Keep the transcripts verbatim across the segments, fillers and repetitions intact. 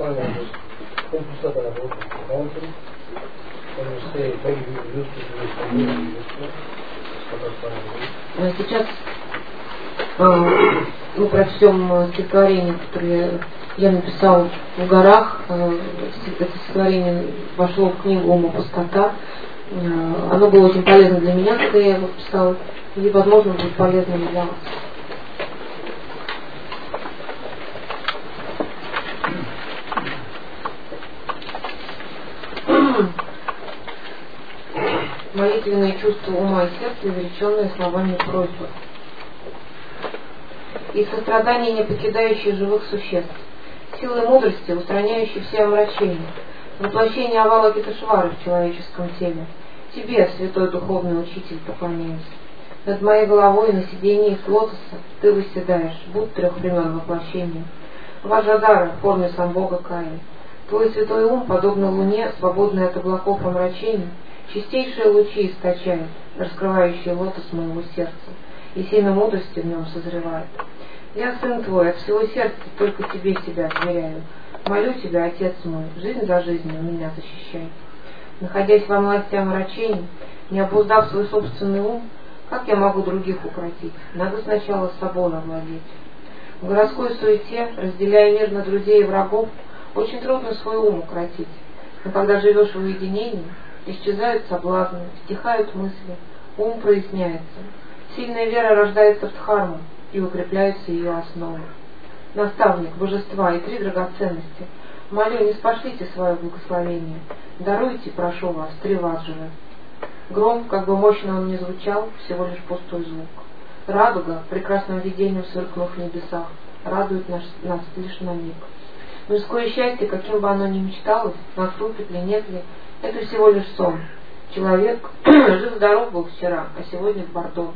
finally just think of stuff that I've worked with mountain and you say maybe you used to do this for me and used to stuff that's fine. Сейчас мы прочтем стихотворение, которое я написал в горах. Это стихотворение вошло в книгу «Ума пустота». Оно было очень полезно для меня, когда я его писала, и, возможно, будет полезным для вас. Молитвенные чувства ума и сердца, увеличенные словами просьбы. И сострадание, не покидающее живых существ, силы мудрости, устраняющие все омрачения, воплощение овала Кетешвары в человеческом теле. Тебе, святой духовный учитель, поклоняюсь. Над моей головой на сидении с лотоса ты восседаешь, будь трех времен воплощения. Ваджадара в форме сам Бога Каи. Твой святой ум, подобно луне, свободный от облаков омрачений, чистейшие лучи источает, раскрывающие лотос моего сердца, и семя мудрости в нем созревает. Я, сын твой, от всего сердца только тебе себя сверяю. Молю тебя, Отец мой, жизнь за жизнью меня защищай. Находясь во власти омрачений, не обуздав свой собственный ум, как я могу других укротить? Надо сначала с собой овладеть. В городской суете, разделяя мир на друзей и врагов, очень трудно свой ум укротить. Но когда живешь в уединении, исчезают соблазны, стихают мысли, ум проясняется. Сильная вера рождается в дхарму, и укрепляются ее основы. Наставник, божества и три драгоценности, молю, не спошлите свое благословение, даруйте, прошу вас, три ваджры. Гром, как бы мощно он ни звучал, всего лишь пустой звук. Радуга, прекрасным видением сверкнув в небесах, радует нас, нас лишь на миг. Мирское счастье, каким бы оно ни мечталось, наступит ли, нет ли, это всего лишь сон. Человек жив-здоров был вчера, а сегодня в Бордо.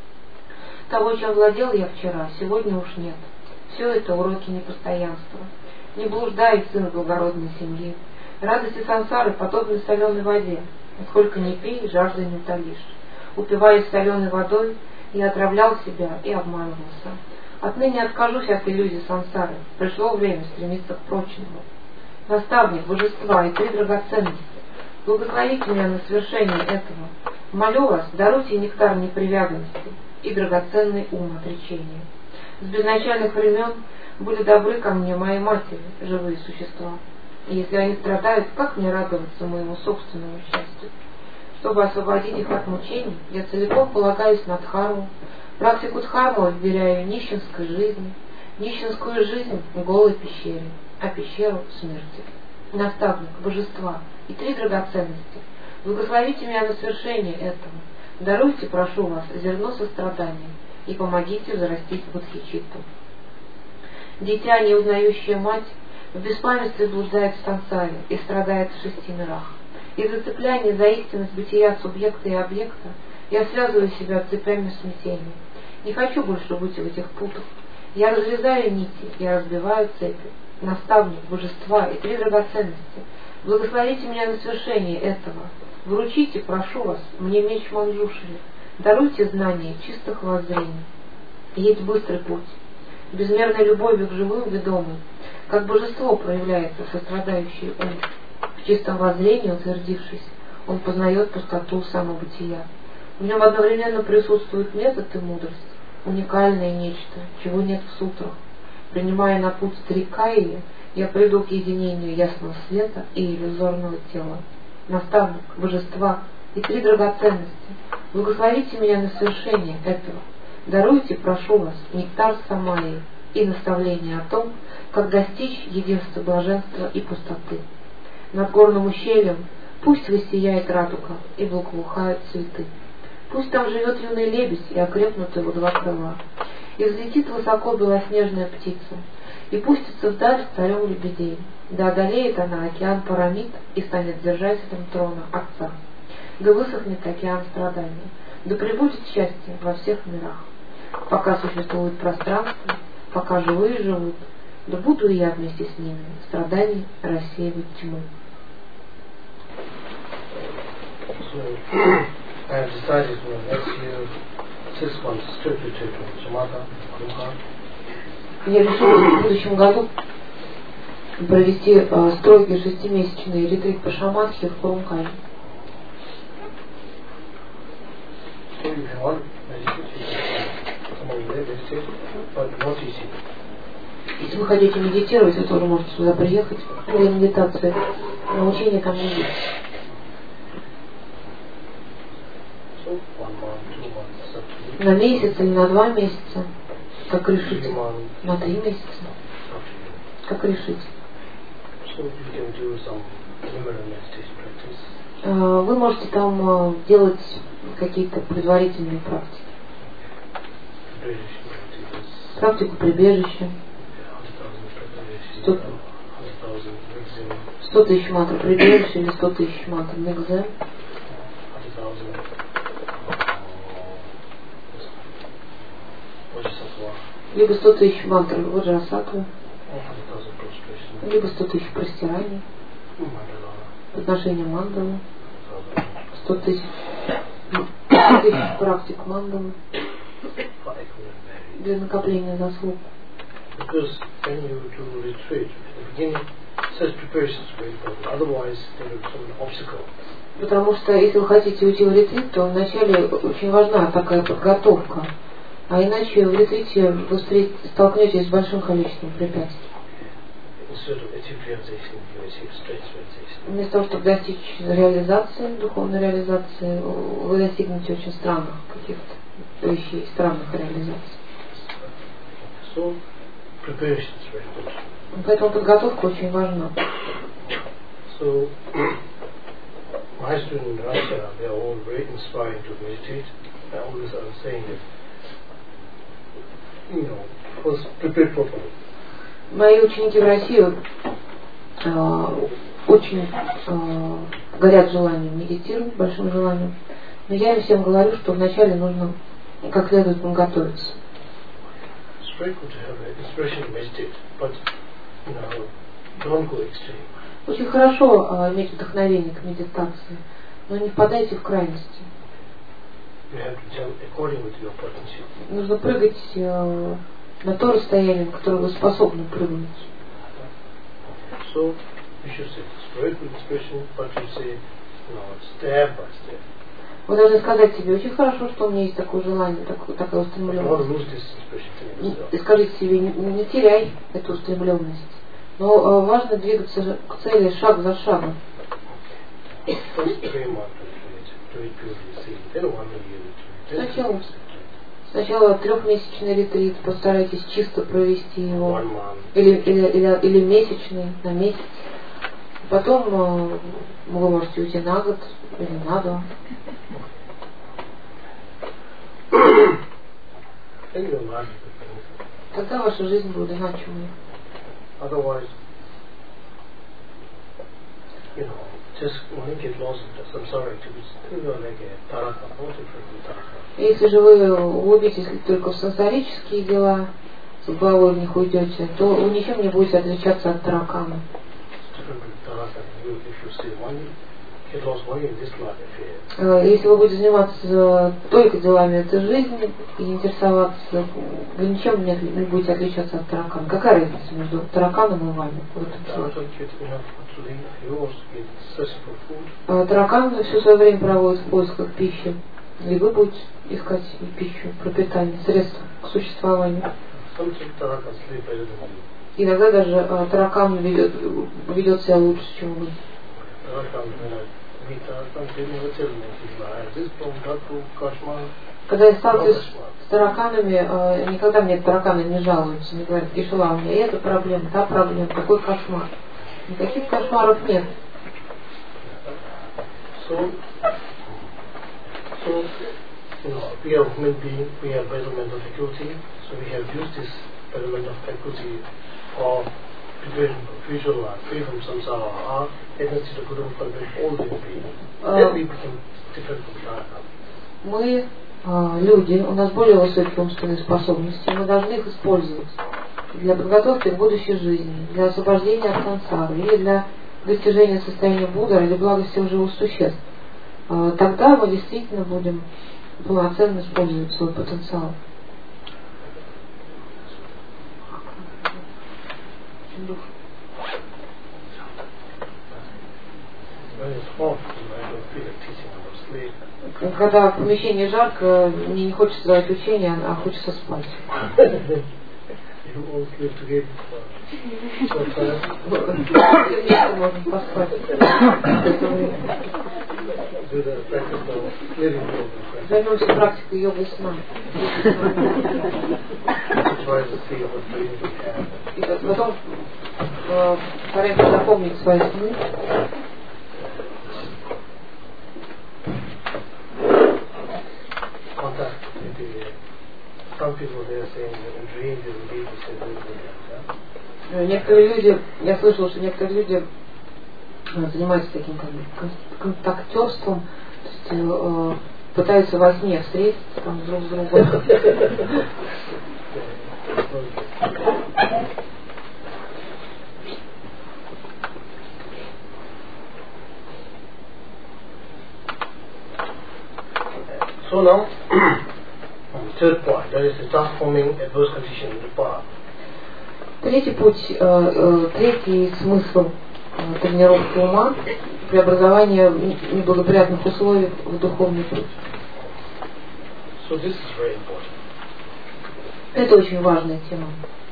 Того, чем владел я вчера, сегодня уж нет. Все это уроки непостоянства. Не блуждай, сын благородной семьи. Радости сансары подобны соленой воде. Сколько ни пей, жажды не утолишь. Упиваясь соленой водой, я отравлял себя и обманывался. Отныне откажусь от иллюзий сансары. Пришло время стремиться к прочному. Наставник, божества и три драгоценности, благословите меня на свершение этого. Молю вас, даруйте нектар непривязанности и драгоценный ум отречения. С безначальных времен были добры ко мне мои матери, живые существа. И если они страдают, как мне радоваться моему собственному счастью? Чтобы освободить их от мучений, я целиком полагаюсь на дхарму. Практику дхарму вверяю нищенской жизни, нищенскую жизнь в голой пещере, а пещеру в смерти. Наставник, божества и три драгоценности, благословите меня на свершение этого. Даруйте, прошу вас, зерно сострадания и помогите взрастить бодхичитту. Дитя, не узнающее мать, в беспамятстве блуждает в сансаре и страдает в шести мирах. Из зацепляния за истинность бытия субъекта и объекта я связываю себя цепями смятения. Не хочу больше быть в этих путах. Я разрезаю нити, я разбиваю цепи. Наставник, божества и три драгоценности, благословите меня на свершение этого. Вручите, прошу вас, мне меч Манджушри. Даруйте знания чистых воззрений. Есть быстрый путь. Безмерной любовью к живым ведомым, как божество проявляется сострадающий ум. В чистом воззрении утвердившись, он познает пустоту самобытия. В нем одновременно присутствует метод и мудрость, уникальное нечто, чего нет в сутрах. Принимая на путь Трикаи, я приду к единению ясного света и иллюзорного тела. Наставник, божества и три драгоценности, благословите меня на совершение этого. Даруйте, прошу вас, нектар самаи и наставление о том, как достичь единства блаженства и пустоты. Над горным ущельем пусть воссияет радуга и благоухают цветы. Пусть там живет юный лебедь и окрепнут его два крыла. И взлетит высоко белоснежная птица, и пустится вдаль с царем лебедей. Да одолеет она океан Парамид и станет держателем трона Отца. Да высохнет океан страданий, да пребудет счастье во всех мирах. Пока существует пространство, пока живые живут, да буду и я вместе с ними страданий рассеивать тьму. I have decided for next year, six months, trip to trip to Samatha, Kumha. Я решила в будущем году провести э, строгий шестимесячный ретрит по шаманхе в Курункале. Если вы хотите медитировать, вы тоже можете сюда приехать для медитации, но учения там не есть. На месяц или на два месяца, как решите. На три месяца, как решите. Вы можете там делать какие-то предварительные практики. Практику прибежища. Сто тысяч мантр прибежища или сто тысяч мантр мегзе. Либо сто тысяч мантр ваджрасатвы, либо сто тысяч простираний, подношение мандалы, сто тысяч практик мандалы для накопления заслуг. Потому что если вы хотите уйти в ретрит, то вначале очень важна такая подготовка. А иначе в ретрите вы столкнетесь с большим количеством препятствий. Вместо того, чтобы достичь реализации, духовной реализации, вы достигнете очень странных каких-то вещей, странных реализаций. Поэтому подготовка очень важна. So, my students in Russia, they are all very inspiring to meditate. I always am saying that, you know, first prepare properly. Мои ученики в России э, очень э, горят желанием медитировать, большим желанием. Но я им всем говорю, что вначале нужно как следует подготовиться. It's very good to have an inspiration to meditate, but, you know, don't go extreme. Очень хорошо э, иметь вдохновение к медитации, но не впадайте в крайности. You have to jump according with your potential. Нужно прыгать э, на то расстояние, на которое вы способны прыгнуть. So, you should say it's very good expression, but you say, no, step by step. Вы должны сказать себе, очень хорошо, что у меня есть такое желание, такое, такая устремленность. И скажите себе, не, не теряй эту устремленность. Но э, важно двигаться к цели шаг за шагом. Сначала, сначала трехмесячный ретрит, постарайтесь чисто провести его, или, или, или, или месячный, на месяц. Потом э, вы можете уйти на год или на два. Тогда ваша жизнь будет значимой. Otherwise, you know, just when you get lost in the samsara activities, you know, like a taraka, what is it, taraka? Если же вы углубитесь только в сансарические дела, с головой в них уйдете, то вы ничем не будете отличаться от таракана. Если вы будете заниматься только делами этой жизни и интересоваться, вы ничем не будете отличаться от таракана. Какая разница между тараканом и вами? Таракан все свое время проводит в поисках пищи, и вы будете искать пищу, пропитание, средства к существованию. Иногда даже таракан ведет, ведет себя лучше, чем вы. Когда я сталкиваюсь с тараканами, э, никогда мне тараканы не жалуются, не говорят, Гишела, у меня эта проблема, та проблема, какой кошмар. Никаких кошмаров нет. So, so, you know, we are human beings, we have better mental faculty, so we have used this better mental faculty for preparing for future life, free from samsara, our tendency to put on control all the beings. Then we become different from taraka. Мы э, люди, у нас более высокие умственные способности, мы должны их использовать для подготовки к будущей жизни, для освобождения от сансары или для достижения состояния Будды или блага всех живых существ. Э, тогда мы действительно будем полноценно использовать свой потенциал. Душу. hot, I don't feel like teaching, I don't sleep. Когда в помещении жарко, мне не хочется давать учения, а хочется спать. You all sleep together. Вместе можно поспать. Do the practice of sleeping yoga. Займемся практикой йога сна. Try to see what dreams we have. И потом э, стараемся запомнить свои сны. Contact with the, some people they are saying that in dreams they will be able to say this and Некоторые люди, я слышала, что некоторые люди занимаются таким как бы контактерством, то есть э, пытаются во сне встретиться там друг с другом. So now, third point, that is the transforming adverse condition in the path. Третий путь, э, э, третий смысл э, тренировки ума — преобразование неблагоприятных условий в духовный путь. So this is very important. Это очень важная тема.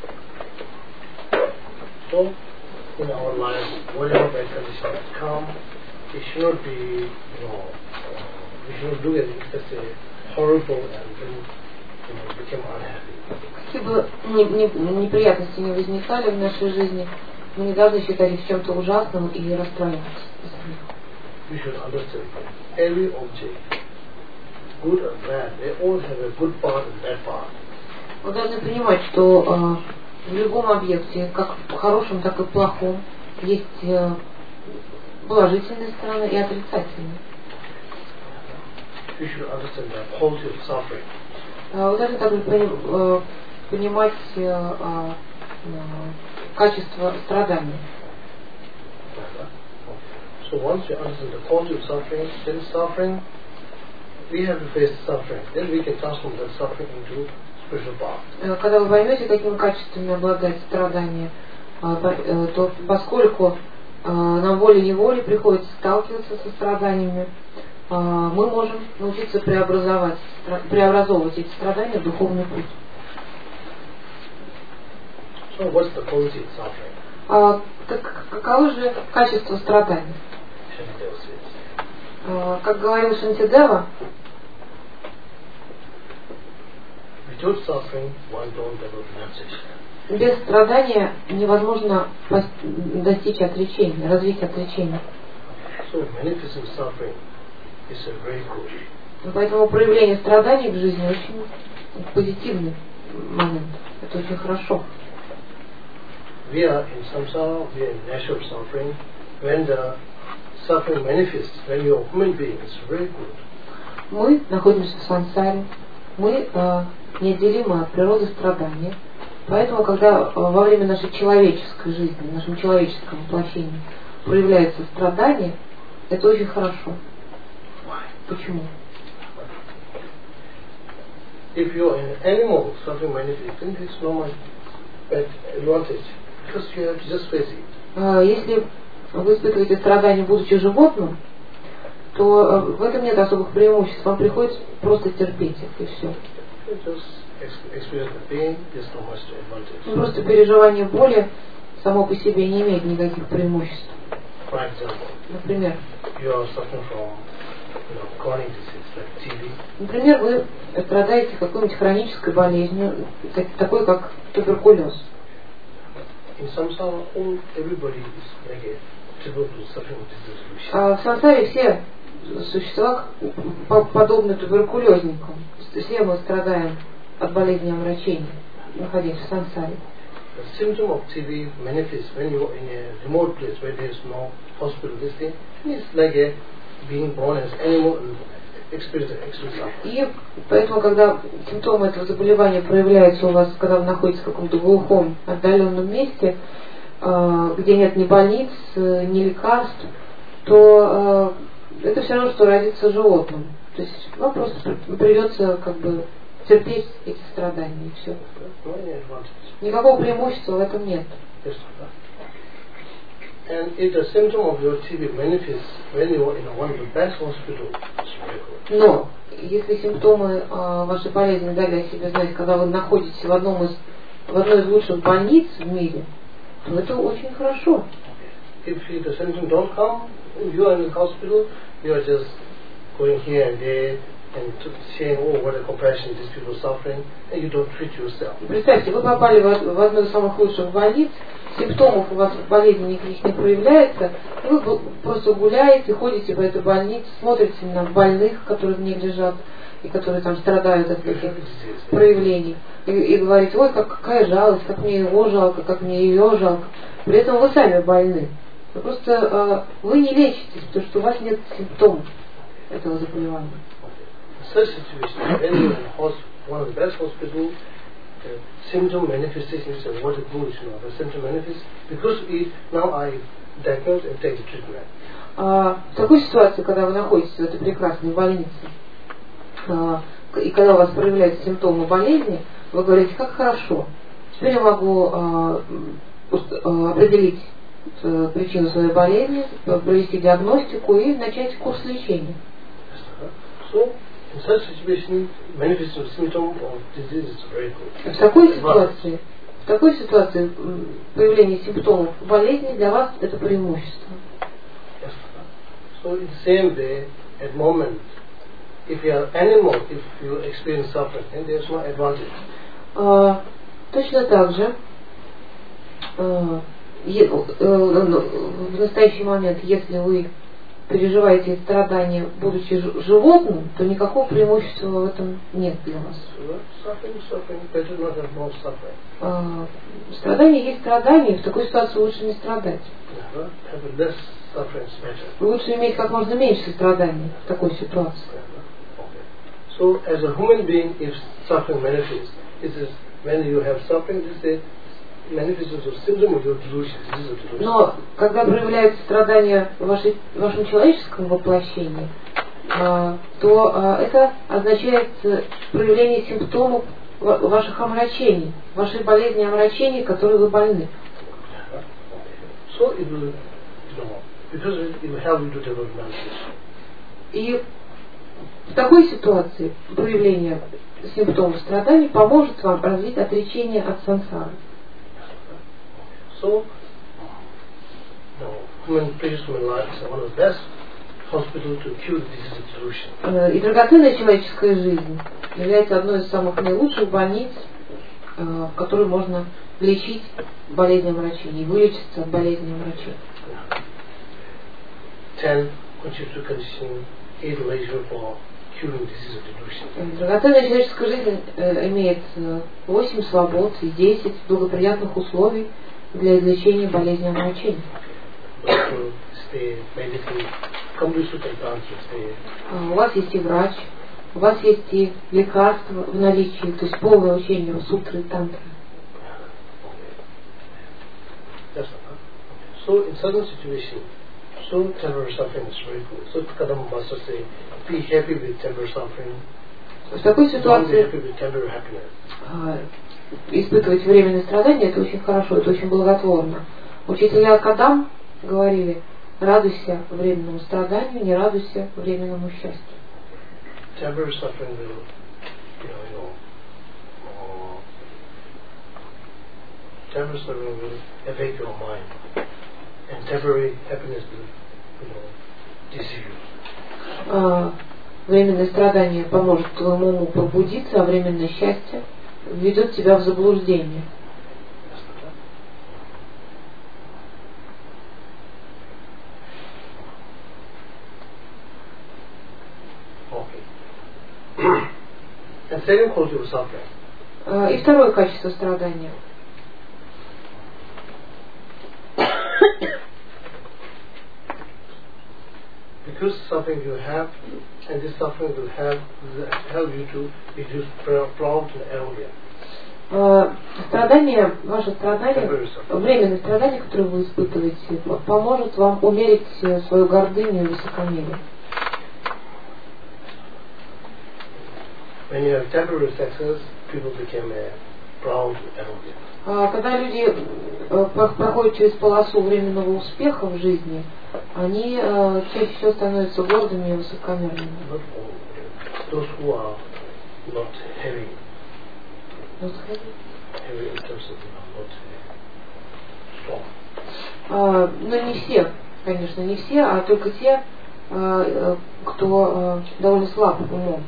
So, in our life, whatever bad conditions come, it should not be, you know, uh, we should not do anything that's uh, horrible and then, you know, become unhappy. Какие бы ни, ни, неприятности не возникали в нашей жизни, мы не должны считать их чем-то ужасным и расстраиваться. We should understand that every object, good or bad, they all have a good part and bad part. Мы должны понимать, что э, в любом объекте, как в хорошем, так и в плохом, есть э, положительные стороны и отрицательные. We should understand the quality of suffering. Э, вы должны также пони- э, понимать э, э, э, качество страдания. So once you understand the quality of suffering, then suffering, we have to face suffering. Then we can transform that suffering into spiritual path. Когда вы поймете, какими качествами обладает страдание, то поскольку нам волей-неволей приходится сталкиваться со страданиями, мы можем научиться преобразовать, преобразовывать эти страдания в духовный путь. So what's the quality of suffering? А, так, каково же качество страданий? А, как говорил Шантидева, without suffering, one don't develop renunciation. Без страдания невозможно достичь отречения, развить отречение. So manifesting suffering is a very good. Поэтому проявление страданий в жизни очень позитивный момент. Это очень хорошо. We are in samsara, we are in natural suffering. When the suffering manifests, when you are a human being, it's very good. Мы находимся в сансаре, мы э, неотделимы от природы страдания. Поэтому, когда э, во время нашей человеческой жизни, в нашем человеческом воплощении проявляется страдание, это очень хорошо. Почему? If you are an animal, suffering manifests, then it's no much advantage. Because you have to just face it. Э, если вы испытываете страдания, будучи животным, то э, в этом нет особых преимуществ. Вам приходится просто терпеть их, и все. Ну, просто переживание боли само по себе не имеет никаких преимуществ. Например, Например, вы страдаете какой-нибудь хронической болезнью, такой как туберкулез. А в сансаре все существа подобны туберкулезникам. Все мы страдаем от болезни омрачения, находясь в сансаре. The symptom of T B manifests when you are in a remote place where there is no hospital. This thing is like a being born as animal and experience extra suffering. И поэтому, когда симптомы этого заболевания проявляются у вас, когда вы находитесь в каком-то глухом, отдаленном месте, где нет ни больниц, ни лекарств, то это все равно, что родиться животным. То есть вам просто придется как бы терпеть эти страдания и все. Никакого преимущества в этом нет. And if the symptom of your T B manifests when you are in one of the best hospitals, it's very good. Но если симптомы э, вашей болезни дали о себе знать, когда вы находитесь в одном из в одной из лучших больниц в мире, то это очень хорошо. If the symptoms don't come, you are in the hospital, you are just going here and there and saying, oh, what a compassion, these people are suffering, and you don't treat yourself. Представьте, вы попали в, в одну из самых лучших больниц, симптомов у вас болезни никаких не проявляется, вы просто гуляете, ходите по этой больнице, смотрите на больных, которые в ней лежат, и которые там страдают от таких проявлений, и, и говорите, ой, как, какая жалость, как мне его жалко, как мне ее жалко. При этом вы сами больны. Вы просто э, вы не лечитесь, потому что у вас нет симптомов этого заболевания. Such situation, when you're in one of the best hospitals, the symptom manifestation is what it goes, you know, the symptom manifests because we, now I diagnose and take the treatment. А, в такой ситуации, когда вы находитесь в этой прекрасной больнице, а, и когда у вас проявляются симптомы болезни, вы говорите, как хорошо, теперь я могу а, а, определить а, причину своей болезни, провести диагностику и начать курс лечения. So, in such situation, manifestation symptom of disease is very good. В такой ситуации, в такой ситуации появление симптомов болезни для вас это преимущество. Yes. So in the same way, at moment, if you are animal, if you experience suffering, then there is no advantage. Uh, точно так же uh, е, uh, в настоящий момент, если вы переживаете страдания, будучи животным, то никакого преимущества в этом нет для вас. Uh, страдания есть страдания, в такой ситуации лучше не страдать. Лучше иметь как можно меньше страданий в такой ситуации. So, as a human being, if suffering manifests, it is when you have suffering, this is manifestations of symptom of your delusion. Но когда проявляются страдания в, вашей, в вашем человеческом воплощении, а, то а, это означает проявление симптомов ваших омрачений, вашей болезни омрачений, которые вы больны. So it will, you know, because it will help you to develop meditation. И в такой ситуации проявление симптомов страданий поможет вам развить отречение от сансары. So, no, human precious human life is one of the best hospital to cure disease of delusion. И драгоценная человеческая жизнь является одной из самых наилучших больниц, в которой можно лечить болезни омрачений, вылечиться от болезни омрачений. Ten constitutive conditions, eight leisure for curing disease of delusion. Драгоценная человеческая жизнь имеет восемь свобод и десять благоприятных условий для излечения болезни омрачений. У вас есть и врач, у вас есть и лекарства в наличии, то есть полное учение сутры и тантры. So in certain situation, so temporary suffering is very good. So Kadam Master say, be happy with temporary suffering. В такой ситуации Don't be happy with temporary happiness. Испытывать временные страдания это очень хорошо, это очень благотворно. Учителя Кадам говорили, радуйся временному страданию, не радуйся временному счастью. Temporary suffering will, you know, you know, uh, temporary suffering will affect your mind, and temporary happiness will, you know, deceive you. А, временное страдание поможет твоему уму пробудиться, а временное счастье введет тебя в заблуждение. And second quality of suffering. И второе качество страдания. Because suffering you have, and this suffering will help help you to reduce proud and arrogance. Страдание, ваше страдание, временное страдание, которое вы испытываете, поможет вам умерить свою гордыню и высокомерие. When you have temporary success, people become uh, proud and arrogant. А когда люди э, проходят через полосу временного успеха в жизни, они э, чаще всего становятся гордыми и высокомерными. Not all. Those who are not heavy. Not heavy? Heavy in terms of not strong. А, но не все, конечно, не все, а только те, а, кто а, довольно слаб умом.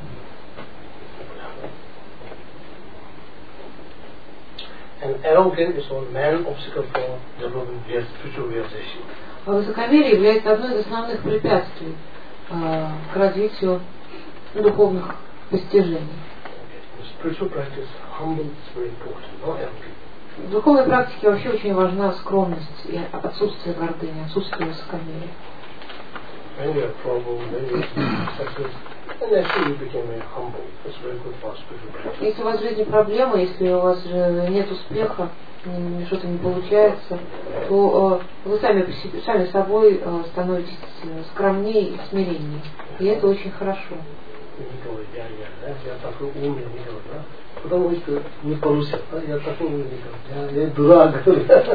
And arrogance is one main obstacle for developing spiritual realization. А высокомерие является одной из основных препятствий а, к развитию духовных постижений. Spiritual practice, humble is very important, not arrogance. В духовной практике вообще очень важна скромность и отсутствие гордыни, отсутствие высокомерия. When you have trouble, when you have success, and actually you become very humble. That's very good for spiritual practice. Если у вас в жизни проблемы, если у вас же нет успеха, что-то не получается, то э, вы сами, сами собой э, становитесь скромнее и смиреннее. И это очень хорошо. Не говорит, я, я, я такой умный, не говорит, да? Потому что не получится, да? Я такой умный, я, я дурак.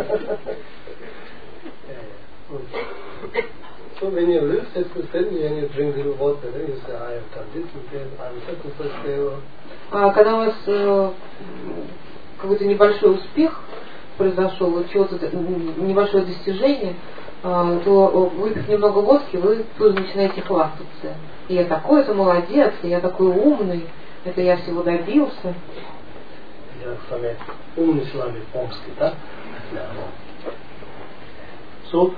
So when you live success, then when you drink little water, then you say, I have done this, I am such and such there. А когда у вас э, какой-то небольшой успех произошел, чего-то небольшое достижение, э, то выпив немного водки, вы тут же начинаете хвастаться. И я такой-то молодец, и я такой умный, это я всего добился. Я с вами умный человек, помский, да? So,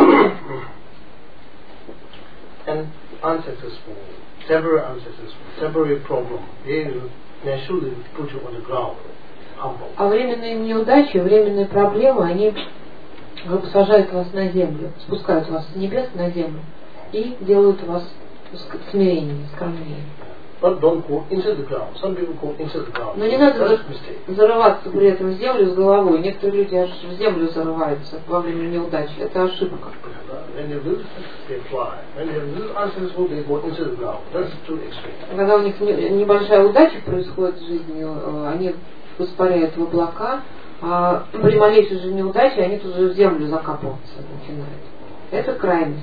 and unsuccessful, temporary unsuccessful, temporary problem, they will naturally put you on the ground, humble. А временные неудачи, временные проблемы, они посажают вас на землю, спускают вас с небес на землю и делают вас смиреннее, скромнее. But don't go into the ground. Some people go into the ground. Но не надо зарываться при этом в землю с головой. Некоторые люди аж в землю зарываются во время неудачи. Это ошибка. Когда у них небольшая удача происходит в жизни, они воспаряют в облака, а при малейшей же неудаче они тут же в землю закапываться начинают. Это крайность.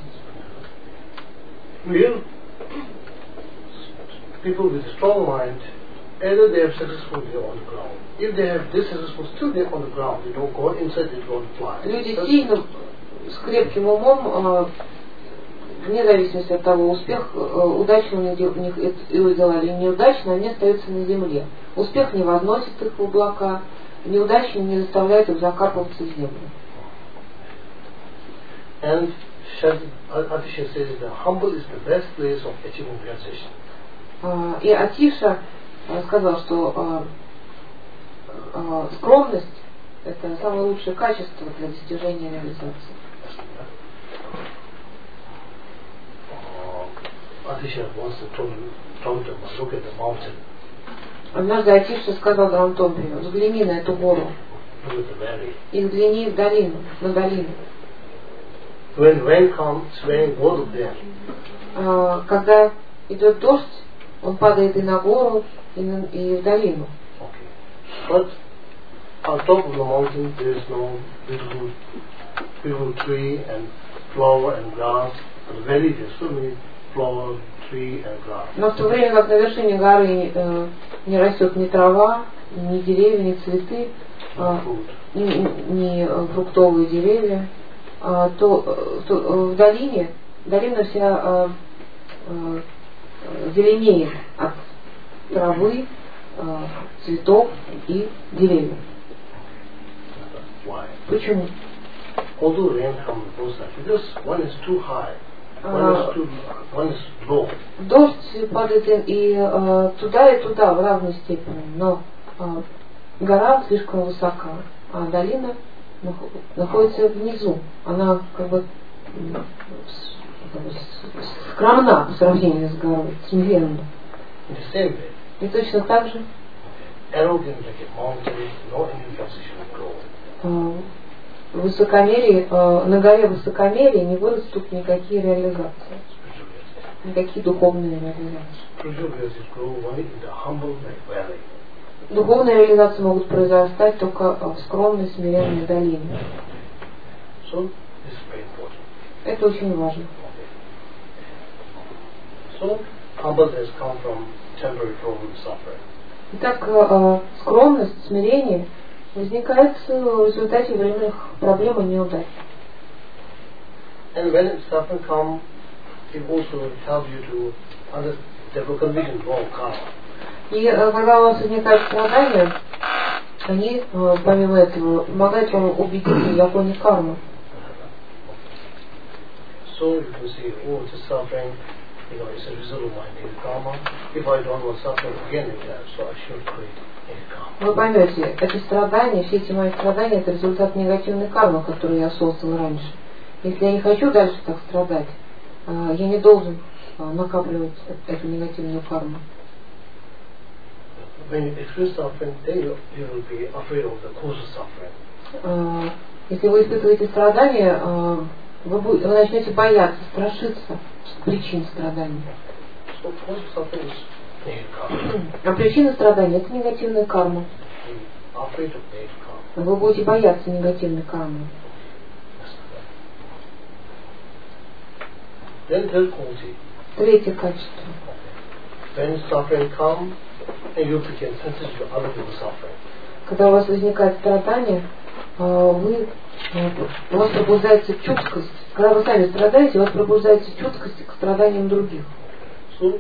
People with a strong mind, either they have successful, they are on the ground. If they have dissuccessful, still they are on the ground. They don't go inside, they don't fly. Люди сильно, с крепким умом, вне зависимости от того, успех, удачно у них дела или неудачно, они остаются на земле. Успех не возносит их в облака, неудачи не заставляют их закапываться в землю. And Atisha says that humble is the best place of achieving realization. И Атиша сказал, что э, э, скромность – это самое лучшее качество для достижения реализации. Atisha once told him, look at the mountain. Однажды Атиша сказал Драмтомпию: взгляни на эту гору и взгляни в долину, на долину. When rain comes, rain goes there. Э, когда идет дождь, он падает и на гору, и, на, и в долину. Okay. But on top of the mountain there is no beautiful, beautiful tree and flower and grass. But the valley there is so many flower, tree and grass. Но в то время как на вершине горы э, не растет ни трава, ни деревья, ни цветы, э, ни, ни фруктовые деревья, э, то, то э, в долине долина вся э, э, зеленеет от травы, э, цветов и деревьев. Why? Почему? Although rain comes both sides, because one is too high, one is too, one is low. Дождь падает и э, туда и туда в равной степени, но э, гора слишком высока, а долина находится внизу. Она как бы скромна по сравнению с горой, смиренна. И точно так же высокомерие, на горе высокомерия не вырастут никакие реализации, никакие духовные реализации. Духовная реализация могут произрастать только в скромной, смиренной долине. So, this is very important. Это очень важно. So, humbleness comes from temporary problem suffering. Итак, э, скромность, смирение возникает в результате временных проблем и неудач. And when suffering comes, it also helps you to understand the condition wrong karma. И э, когда у вас возникают страдания, они, э, помимо этого, помогают вам убедиться в законе кармы. So you can see, oh, this suffering, you know, it's a result of my negative karma. If I don't want suffering again in that, so I should create negative karma. Вы поймете, эти страдания, все эти мои страдания, это результат негативной кармы, которую я создал раньше. Если я не хочу дальше так страдать, э, я не должен э, накапливать эту негативную карму. When you experience suffering, then you, you will be afraid of the cause of suffering. Э, если вы испытываете страдания, э, вы, будете, вы начнете бояться, страшиться причин страданий. So cause of suffering is negative karma. А причина страданий – это негативная карма. You are afraid of negative karma. Вы будете бояться негативной кармы. Then third quality. Третье качество. When suffering comes, and you become sensitive to other people's suffering. Когда у вас возникает страдание, вы, у вас пробуждается чуткость. Когда вы сами страдаете, у вас пробуждается чуткость к страданиям других. So,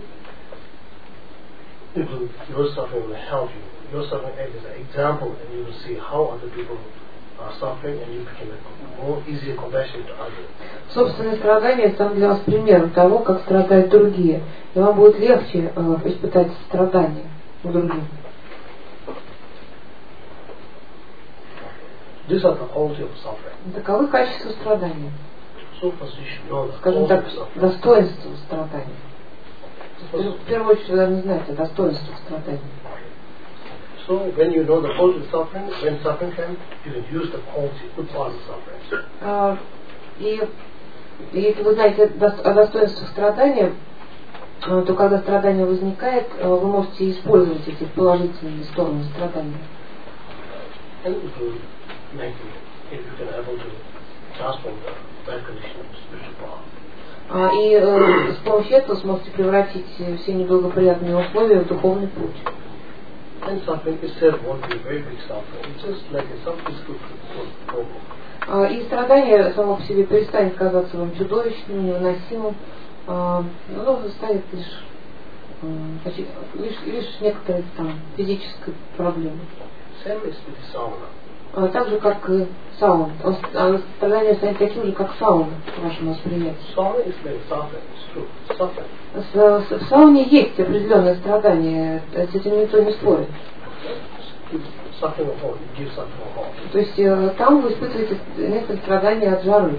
your suffering will help you. Your suffering acts as an example, and you will see how other people are suffering, and you become more easier compassion to others. Собственные страдания станут для вас примером того, как страдают другие. И вам будет легче э, испытать страдания у других. These are the quality of suffering. Таковы качества страдания. So first you should know the Скажем quality так, of suffering. достоинство страданий. В первую очередь вы должны знать о достоинстве страданий. So when you know the quality of suffering, when suffering comes, you can use the quality, good part of suffering. А, и если вы знаете о достоинствах страдания, то когда страдание возникает, вы можете использовать эти положительные стороны страдания. And it will make you, if you can able to transform the bad condition of spiritual power. А, и э, с помощью этого сможете превратить все неблагоприятные условия в духовный путь. And suffering itself won't be a very big suffering. It's just like a some physical problem. А, и страдание само по себе перестанет казаться вам чудовищным, невыносимым, а, оно станет лишь, а, лишь, лишь некоторой там физической проблемой. Same is with sauna. А, так же, как и сауна. А, страдание станет таким же, как сауна в вашем восприятии. Sauna is like suffering. It's true. Suffering. В, в сауне есть определенные страдания, с этим никто не спорит. Suffering of hot. It gives suffering of hot. То есть э, там вы испытываете некоторые страдания от жары.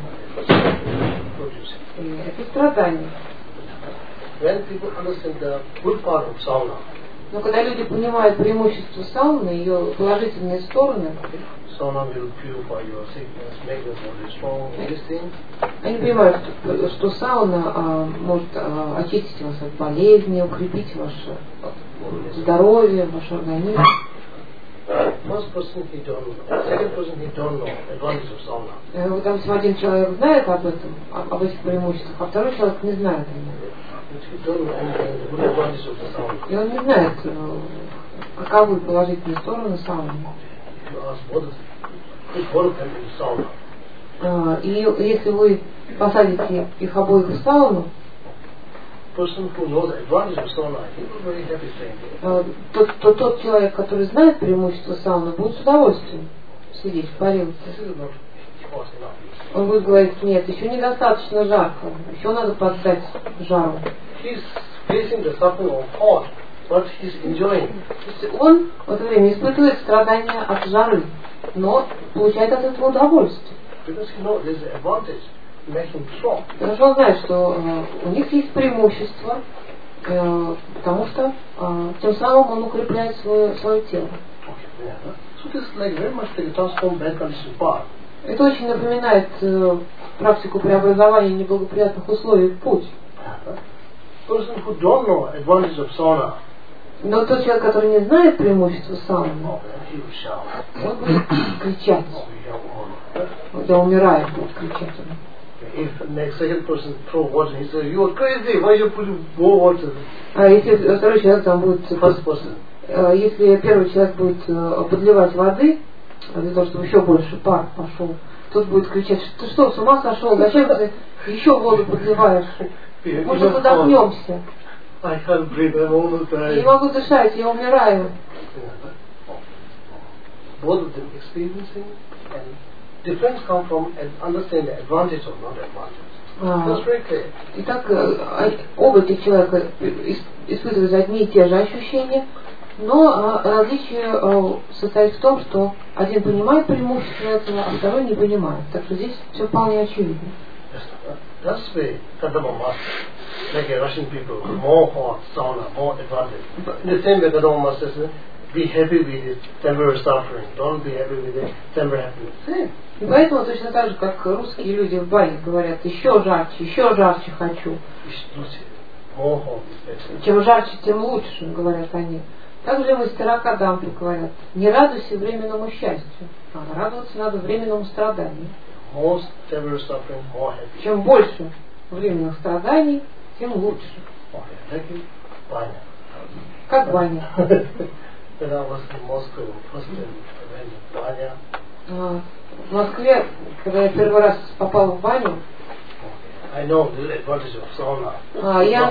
И это страдания. When people understand the good part of sauna, Но когда люди понимают преимущество сауны, ее положительные стороны, sauna will purify your sickness, make your body strong, and these things. Они понимают, что, что сауна а, может а, очистить вас от болезней, укрепить ваше здоровье, ваш организм. First person he don't know. Second person he don't know advantage of sauna. Вот там один человек знает об этом, об этих преимуществах, а второй человек не знает о них. He don't know anything the good advantage of the sauna. И он не знает, каковы положительные стороны сауны. If you ask what is put both of them in sauna. А, и если вы посадите их обоих в сауну, Person who knows the advantage of sauna, he will be very happy staying there. то, то тот человек, который знает преимущество сауны, будет с удовольствием сидеть в парилке. This is not hot enough. Он будет говорить: нет, еще недостаточно жарко, еще надо поддать жару. He's facing the suffering of hot, but he's enjoying. То есть он в это время испытывает страдания от жары, но получает от этого удовольствие. Because he knows there's an advantage, make him strong. Потому что он знает, что э, у них есть преимущество, э, потому что э, тем самым он укрепляет свое, свое тело. Okay, yeah. So this is like very much like a transform bad condition part. Это очень напоминает э, практику преобразования неблагоприятных условий в путь. Person who don't know advantage of sauna, Но тот человек, который не знает преимущества сауны, он будет кричать. Когда умирает, будет кричать. If next second person throw water, he says, "You are crazy. Why you put more water?" А если второй человек там будет, First person. если первый человек будет подливать воды для того, чтобы еще больше пар пошел, тот будет кричать: ты что, с ума сошел? Зачем ты еще воду подливаешь? Мы же задохнемся. I can't breathe. I'm almost dying. Я не могу дышать, я умираю. Both of them experiencing and difference come from understanding the advantage or not advantage. That's very clear. Итак, оба этих человека испытывают одни и те же ощущения, но различие состоит в том, что один понимает преимущество этого, а второй не понимает. Так что здесь все вполне очевидно. That's way Kadamba Master, like a Russian people, more hot, sauna, more advantage. In the same way Kadamba Master says, be happy with it, temporary suffering. Don't be happy with it, temporary happiness. Same. И поэтому точно так же, как русские люди в бане говорят: еще жарче, еще жарче хочу. Чем жарче, тем лучше, говорят они. Также мастера Кадампы говорят: не радуйся временному счастью, а радоваться надо временному страданию. Чем больше временных страданий, тем лучше. Как баня. В Москве, когда я первый раз попал в баню, а, я,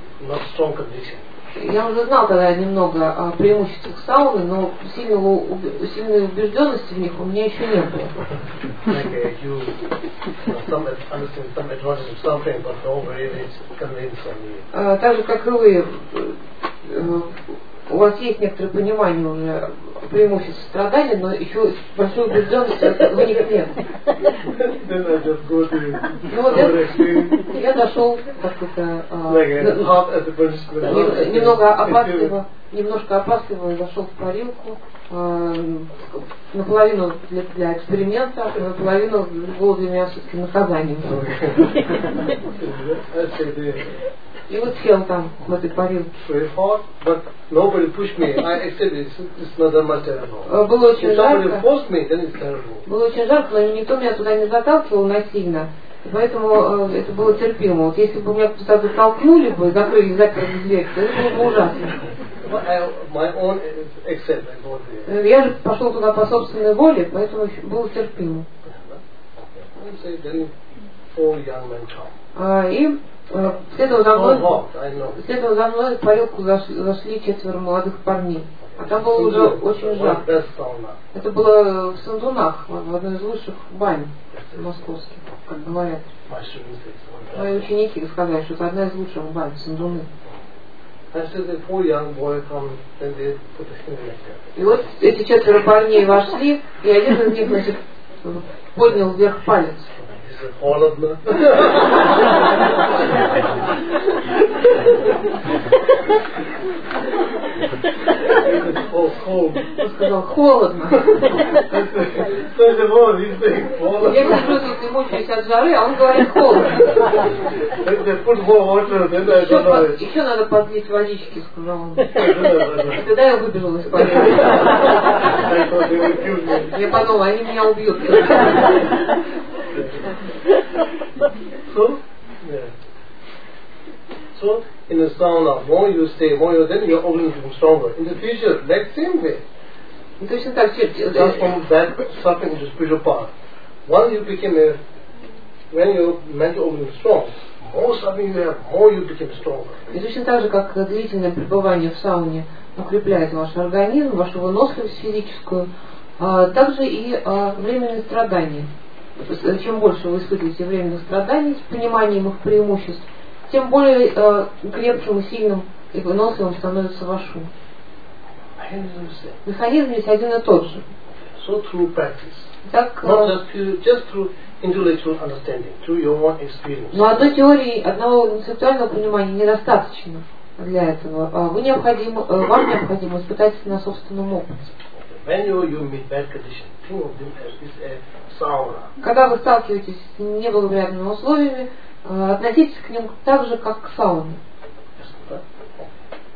я уже знал тогда немного о преимуществах сауны, но сильного, сильной убежденности в них у меня еще не было. А, так же, как и вы, у вас есть некоторое понимание уже преимуществ страдания, но еще большой убежденности в них нет. Ну вот я, я дошел как-то а, немного опасливо, немножко опасливо зашел в парилку, а, наполовину для, для эксперимента, наполовину было для меня все-таки наказанием. И вот сел там в этой парилке. Было очень жарко. Было очень жарко, но никто меня туда не заталкивал насильно. И поэтому э, это было терпимо. Вот если бы меня туда затолкнули бы, закрыли, заперли дверь, то это было бы ужасно. Я же пошел туда по собственной воле, поэтому было терпимо. А, и э, следовал за мной, следовал за мной в парилку зашли, зашли четверо молодых парней. А там было уже очень жарко. Это было в Сандунах, в одной из лучших бань московских, как говорят. Мои ученики сказали, что это одна из лучших бань, Сандуны. И вот эти четверо парней вошли, и один из них, значит, поднял вверх палец. Холодно. Он сказал: холодно. Я сижу тут и мучаюсь от жары, а он говорит: холодно. Еще, еще надо подлить водички, сказал он. И тогда я выбежал из парилки. Я подумала, они меня убьют. So, yeah. So, in the sauna, more you stay, more you then your organs become stronger. In the future, that same way. Transform that suffering into spiritual path. Once you become a, when your mental organ is strong, more suffering you have, more you become stronger. И точно так же, как длительное пребывание в сауне укрепляет ваш организм, вашу выносливость физическую, а также и а, временные страдания. Чем больше вы испытываете временных страданий с пониманием их преимуществ, тем более э, крепким и сильным и выносливым становится ваш ум. Механизм здесь один и тот же. So through practice. Так, э, Not just, through, just through intellectual understanding, through your own experience. Но одной теории, одного концептуального понимания недостаточно для этого. Вы необходимо, вам необходимо испытать на собственном опыте. When you, you meet bad conditions, think of them as is a sauna. Когда вы сталкиваетесь с неблагоприятными условиями, относитесь к ним так же, как к сауне.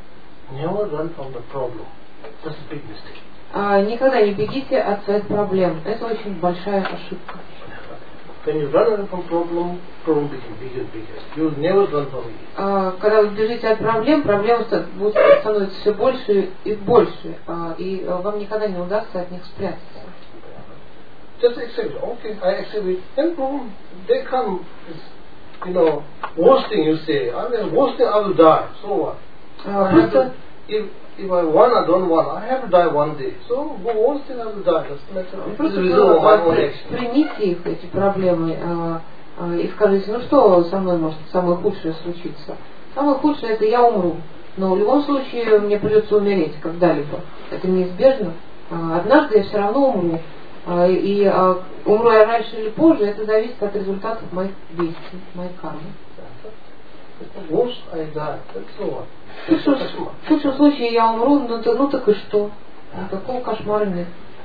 Never run from the problem. That's a big mistake. А, никогда не бегите от своих проблем. Это очень большая ошибка. When you run away from problem, problem becomes bigger and bigger. You will never run from it. А, когда вы бежите от проблем, проблемы будут становиться все больше и больше, а, и а, вам никогда не удастся от них спрятаться. Just accept it. Okay, I accept it. And problem, they come, you know, worst thing you say, I mean, worst thing I will die. So what? А, I have просто... to, if, if I want or don't want, I have to die one day. So, the worst thing I will die. That's the matter. Просто It's примите их, эти проблемы, а, а, и скажите, ну что со мной может самое худшее случиться? Самое худшее — это я умру. Но в любом случае мне придется умереть когда-либо. Это неизбежно. А, однажды я все равно умру. А, и а, умру я раньше или позже, это зависит от результатов моих действий, моей кармы. Worse I die. That's so what? В худшем случае я умру, ну, то, ну так и что? Никакого кошмара нет.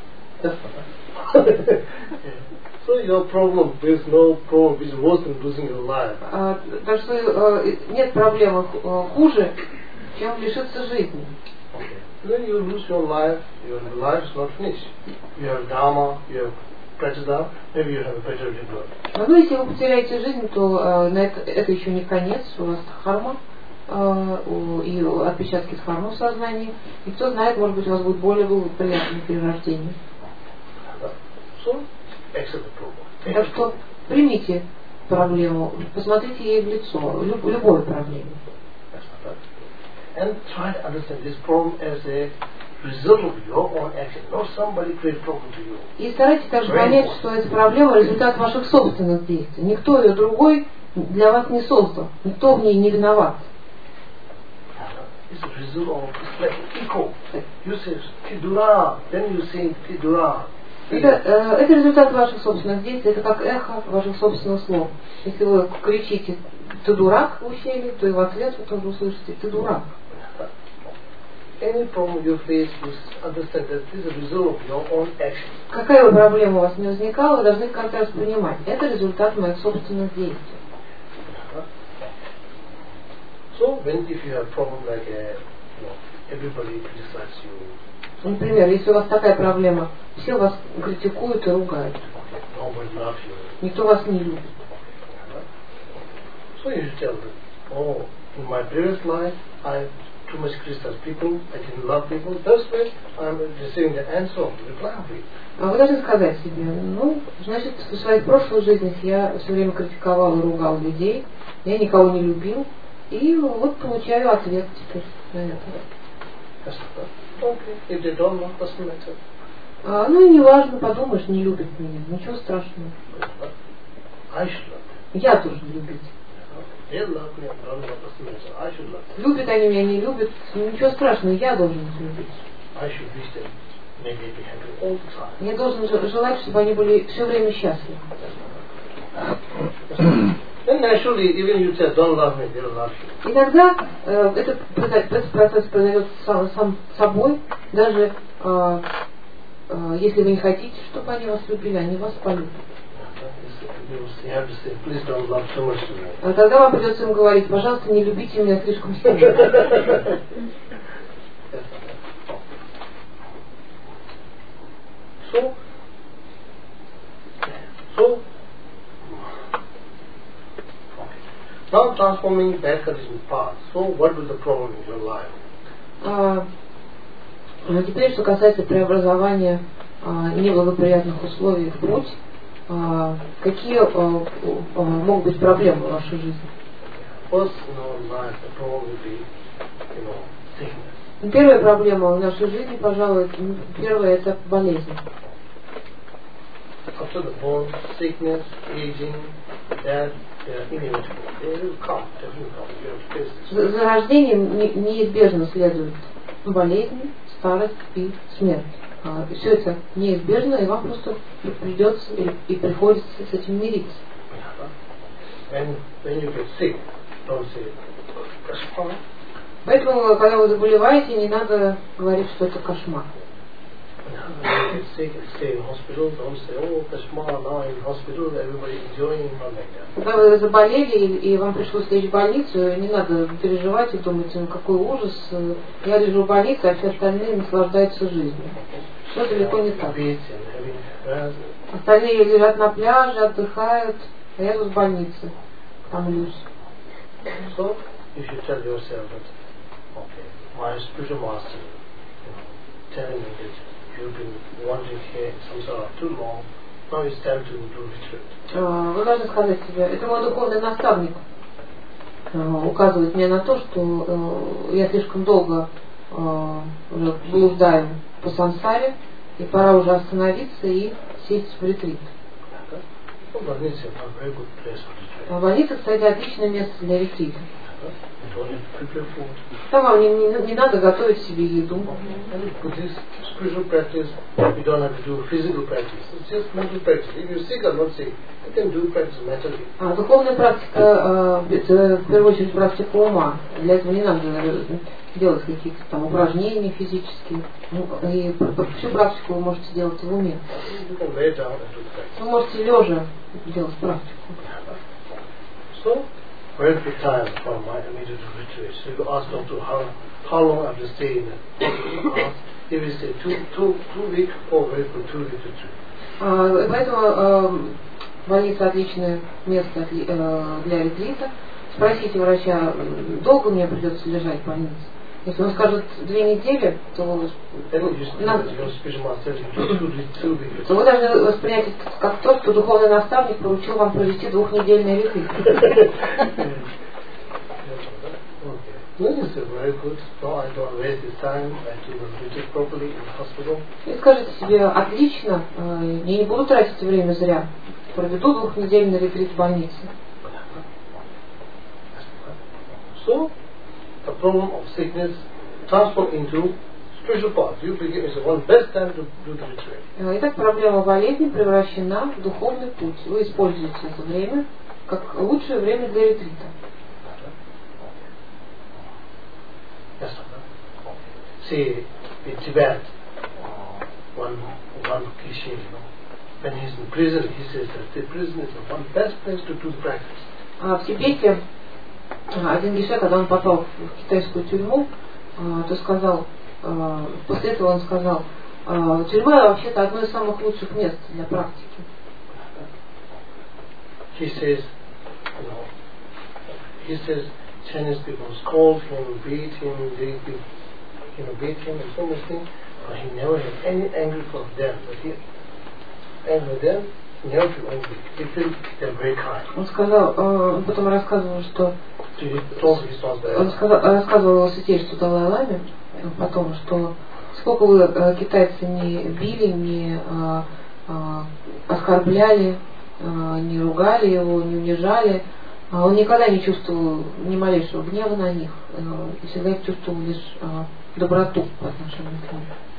So your problem, there's no problem which is worse than losing your life. А, так что э, нет проблемы э, хуже, чем лишиться жизни. Okay. Then you lose your life, your life is not finished. You have dharma, you have prajna, maybe you have a better result. Ну, если вы потеряете жизнь, то э, на это, это еще не конец, у вас карма э, и отпечатки с кармы в сознании. И кто знает, может быть, у вас будет более благоприятное перерождение. So, accept the problem. Так что примите проблему, посмотрите ей в лицо, люб, любой проблеме. And try to understand this problem as a result of your own action, not somebody create problem to you. И старайтесь также понять, что эта проблема — результат ваших собственных действий. Никто ее другой для вас не создал, никто в ней не виноват. It's a result of, it's like echo. You say Tidura, then you say Tidura. Это, э, это результат ваших собственных действий, это как эхо ваших собственных слов. Если вы кричите «ты дурак» в ущелье, то и в ответ вы тоже услышите «ты дурак». Any problem you face, you understand that this is a result of your own action. Какая бы проблема у вас не возникала, вы должны как-то воспринимать. Это результат моих собственных действий. So when if you have problem like a, you know, everybody criticizes you. Например, если у вас такая проблема, все вас критикуют и ругают. Nobody loves you. Никто вас не любит. So you should tell them, oh, in my previous life, I too much criticized people, I didn't love people. That's why I'm receiving the answer of the reply of it. А вы должны сказать себе, ну, значит, в своих прошлых жизнях я все время критиковал и ругал людей, я никого не любил, и вот получаю ответ теперь на это. Okay, if they don't love, doesn't matter. А, ну и не важно, подумаешь, не любят меня, ничего страшного. I should love them. Я должен любить. They love me, I don't love, doesn't matter. I should love them. Любят они меня, не любят, ничего страшного, я должен их любить. I should wish them, may they be happy all the time. Я должен желать, чтобы они были все время счастливы. Then naturally, even you say, don't love me, they'll love you. И тогда э, этот, этот процесс произойдет сам, сам собой, даже э, э, если вы не хотите, чтобы они вас любили, они вас полюбят. А тогда вам придется им говорить, пожалуйста, не любите меня слишком сильно. So, so, now transforming bad condition past. So, what was the problem in your life? А, а теперь, что касается преобразования а, неблагоприятных условий в путь, а, какие а, а, могут быть проблемы в вашей жизни? First, you know, life, the problem will be, you know, sickness. Первая проблема в нашей жизни, пожалуй, первая — это болезнь. After the born, sickness, aging, death, they are inevitable. They will come, definitely come. You have to face this. За рождением неизбежно следует болезнь, старость и смерть. А, все это неизбежно, и вам просто придется и приходится с этим мириться. When, when you get sick, don't say, кошмар. Поэтому, когда вы заболеваете, не надо говорить, что это кошмар. When you get sick and stay in hospital, don't say, oh, Kashmir, now in hospital, everybody enjoying, not like that. Когда вы заболели и вам пришлось лечь в больницу, не надо переживать и думать, ну какой ужас, я лежу в больнице, а все остальные наслаждаются жизнью. Все далеко не так. Остальные лежат на пляже, отдыхают, а я тут в больнице, томлюсь. So, you should tell yourself that, okay, my spiritual master, you know, telling me that you've been wandering here in samsara too long, now it's time to do retreat. Вы должны сказать себе, это мой духовный наставник указывает мне на то, что я слишком долго уже блуждаю по сансаре, и пора уже остановиться и сесть в ретрит. А больница, кстати, отличное место для ретрита. Там вам не, не, не надо готовить себе еду. А духовная практика, это в первую очередь практика ума. Для этого не надо делать какие-то там упражнения физические. И всю практику вы можете делать в уме. Вы можете лежа делать практику. Very good time for my immediate retreat. So you ask doctor how how long I have to stay in it. If you say two two two weeks, or very good two week retreat. Поэтому больница отличное место для ретрита. Спросите врача, долго мне придется лежать в больнице. Если он скажет две недели, то вы, на... то вы должны воспринять это как то, что духовный наставник поручил вам провести двухнедельный ретрит. И скажите себе, отлично, я не буду тратить время зря, проведу двухнедельный ретрит в больнице. So, the problem of sickness transform into spiritual path. You begin is one best time to do the retreat. Итак, проблема болезни превращена в духовный путь. Вы используете это время как лучшее время для ретрита. Yes, sir. See, in Tibet, one one Kishi, you know, when he's in prison, he says that the prison is the one best place to do the practice. А в Тибете один гише, когда он попал в китайскую тюрьму, то сказал, после этого он сказал, тюрьма вообще-то одно из самых лучших мест для практики. He says, you know, he says Chinese people scold him, beat him, they, they you know, beat him and so much things, but he never had any anger for them. But he anger with them, he never feel angry. He feel they're very kind. Он сказал, он потом рассказывал, что он сказал, рассказывал святейшеству Далай-ламе потом, что сколько вы китайцы не били, не а, а, оскорбляли, а, не ругали его, не унижали, а он никогда не чувствовал ни малейшего гнева на них, а, и всегда чувствовал лишь а, доброту по отношению к ним.